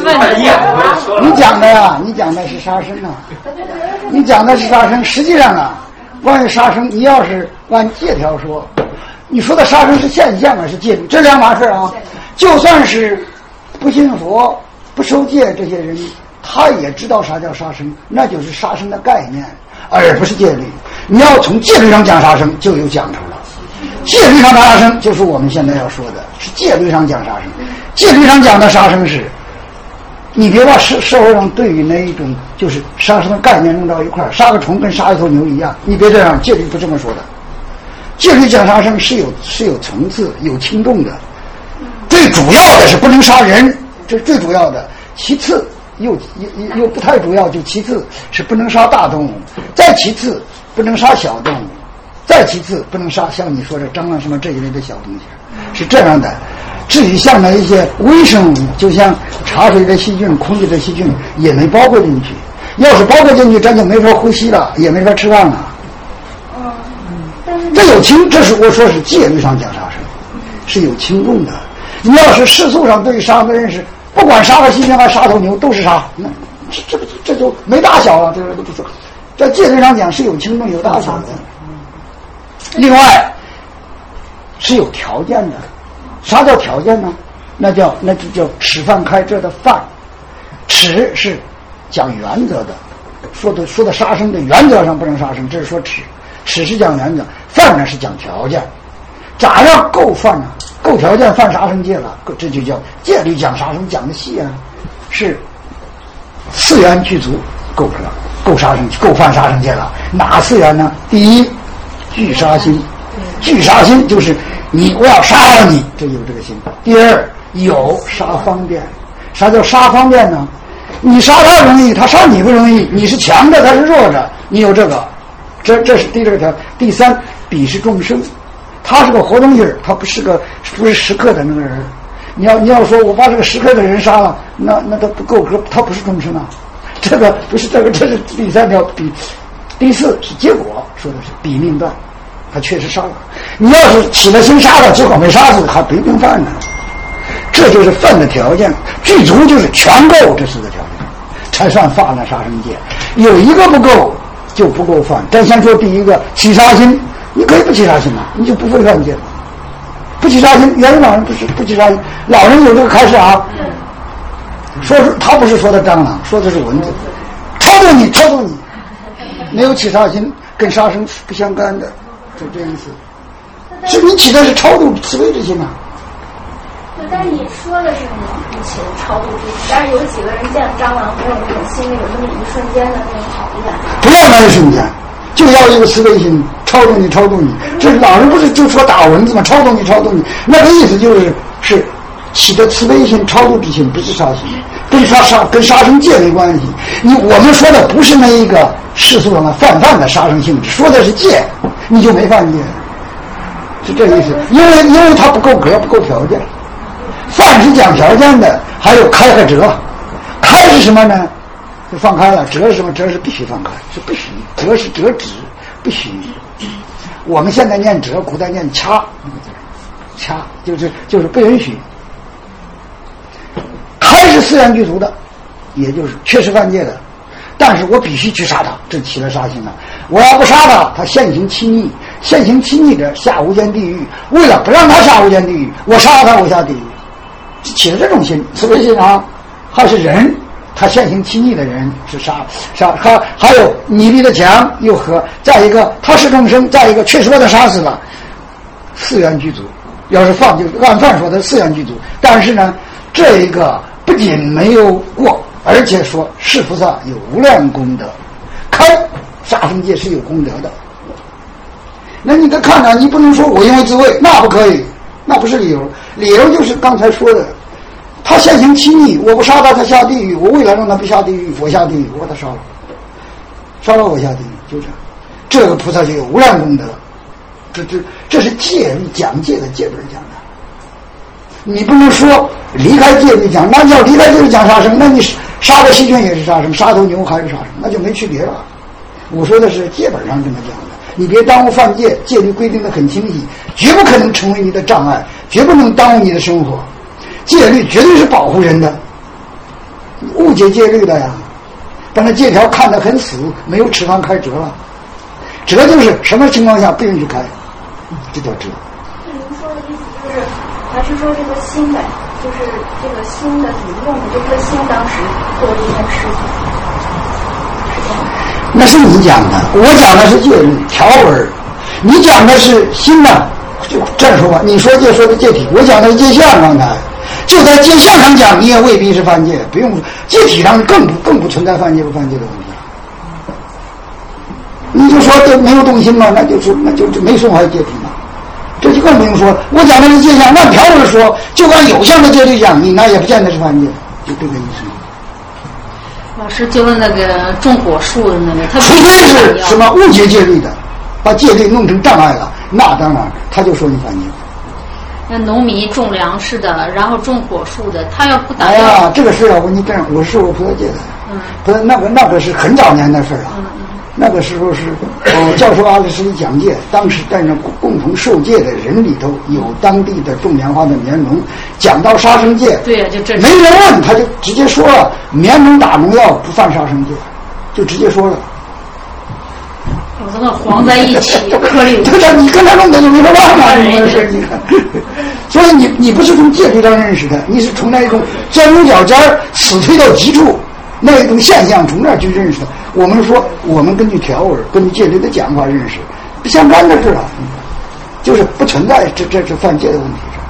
你讲的呀，你讲的是杀生啊，你讲的是杀生。实际上啊，关于杀生，你要是按戒条说，你说的杀生是现象啊，是戒律，这两码事啊。就算是不信佛、不受戒这些人，他也知道啥叫杀生，那就是杀生的概念，而不是戒律。你要从戒律上讲杀生，就有讲头了。戒律上的杀生就是我们现在要说的，是戒律上讲杀生。戒律上讲的杀生是，你别把社会上对于那一种就是杀生的概念弄到一块儿，杀个虫跟杀一头牛一样，你别这样，戒律不这么说的。戒律讲杀生是有层次、有轻重的。最主要的是不能杀人，这是最主要的。其次又不太主要，就其次是不能杀大动物，再其次不能杀小动物，再其次不能杀像你说的蟑螂什么这一类的小东西，是这样的。至于像那一些微生物，就像茶水的细菌、空气的细菌，也没包括进去。要是包括进去，咱就没法呼吸了，也没法吃饭了。这有轻，这是我说是戒律上讲杀生，是有轻重的。你要是世俗上对于杀的认识，不管杀个细菌还杀头牛都是杀，那这就没大小了，这个都不说。在戒律上讲是有轻重有大小的。另外是有条件的。啥叫条件呢？那就叫吃饭开这的饭。吃是讲原则的，说的杀生的原则上不能杀生，这是说吃。吃是讲原则，饭呢是讲条件。咋样够饭呢？够条件犯杀生戒了，这就叫戒律讲杀生讲的细啊，是4缘具足够杀生够犯杀生戒了。哪4缘呢？第一，具杀心，具杀心就是我要杀了你，这有这个心。第二，有杀方便。啥叫杀方便呢？你杀他容易，他杀你不容易，你是强的，他是弱的，你有这个，这是第2条。第三，彼是众生，他是个活东西，他不是10克的那个人。你要说我把这个10克的人杀了，那他不够格，他不是众生啊。这个不是这个，这是第3条。第4是结果，说的是彼命断，他确实杀了。你要是起了心杀了，结果没杀死，还没病犯呢。这就是犯的条件，具足就是全够这4个条件，才算犯了杀生戒。有一个不够就不够犯。咱先说第一个，起杀心，你可以不起杀心嘛，你就不会犯戒了。不起杀心，原来老人不起杀心，老人有这个开始啊。说是他不是说的蟑螂，说的是蚊子，超度你，没有起杀心，跟杀生不相干的，就这意思。是你起的是超度慈悲之心嘛？ 但是你说的是你起的超度之心，但是有几个人见蟑螂没有那种心里有那么一瞬间的那种讨厌， 不要那一瞬间，就要一个慈悲心，超度你。这老人不是就说打蚊子吗？超度你，那个意思是起的慈悲心、超度之心，不是杀心，跟杀生戒没关系。我们说的不是那一个世俗上的泛的杀生性质，说的是戒，你就没犯戒，是这意思。因为它不够格，不够条件。犯是讲条件的，还有开和折。开是什么呢？就放开了。折是什么？折是必须放开，是不许。折是折止，不许。我们现在念折，古代念掐，掐就是不允许。开是4缘具足的，也就是确实犯戒的，但是我必须去杀他，这起了杀心了。我要不杀他，他现行欺逆，者下无间地狱。为了不让他下无间地狱，我杀了他，我下地狱。起了这种心，慈悲心啊，还是人，他现行欺逆的人是杀，还有你立的墙又和，再一个他是众生，再一个确实把他杀死了，4缘具足。要是放就按犯说的4缘具足，但是呢，这一个不仅没有过，而且说是菩萨有无量功德，开杀生戒是有功德的。那你得看啊，你不能说我因为自卫，那不可以，那不是理由。理由就是刚才说的，他现行欺逆，我不杀他，他下地狱。我为了让他不下地狱，我下地狱，我把他杀了我下地狱，就这样。这个菩萨就有无量功德。这是戒律讲戒的戒本讲的。你不能说离开戒律讲，那要离开戒律讲杀生，那你杀个细菌也是杀生，杀头牛还是杀生，那就没区别了。我说的是戒本上这么讲的。你别耽误犯戒，戒律规定的很清晰，绝不可能成为你的障碍，绝不能耽误你的生活。戒律绝对是保护人的， 误解戒律的呀，把那戒条看得很死，没有吃饭开折了。折就是什么情况下不允许开，这叫折。 您说的意思就是，还是说这个心呗，就是这个心的怎么用的，这颗心当时做这件事情，是这样。 那是你讲的，我讲的是戒律条文，你讲的是心呐。就这样说吧，你说戒说的戒体，我讲的是戒相。刚才就在戒相上讲，你也未必是犯戒，不用戒体上更不存在犯戒不犯戒的问题了。你就说这没有动心嘛，那就没损坏戒体嘛，这就更不用说。我讲的是戒相，按条文说，就按有相的戒律讲，你那也不见得是犯戒，就这个意思。 老师就问那个种果树的那个，他除非是什么误解戒律的，把戒律弄成障碍了，那当然他就说你犯戒。 那农民种粮食的，然后种果树的，他要不打哎呀，这个事啊，你这样，我是受菩萨戒的，不是那个是很早年的事了。那个时候是教授阿里斯里讲戒，当时在那共同受戒的人里头有当地的种棉花的棉农，讲到杀生戒， 对呀，就这没人问他就直接说了，棉农打农药不犯杀生戒，就直接说了。 我这个黄在一起颗粒， 对呀，你跟他弄的就没法办嘛，你说你看，所以你不是从戒律上认识的，你是从那种钻牛角尖儿、死推到极处那一种现象从那儿去认识的。我们说，我们根据条文、根据戒律的讲法认识，不相干的事啊，就是不存在这是犯戒的问题。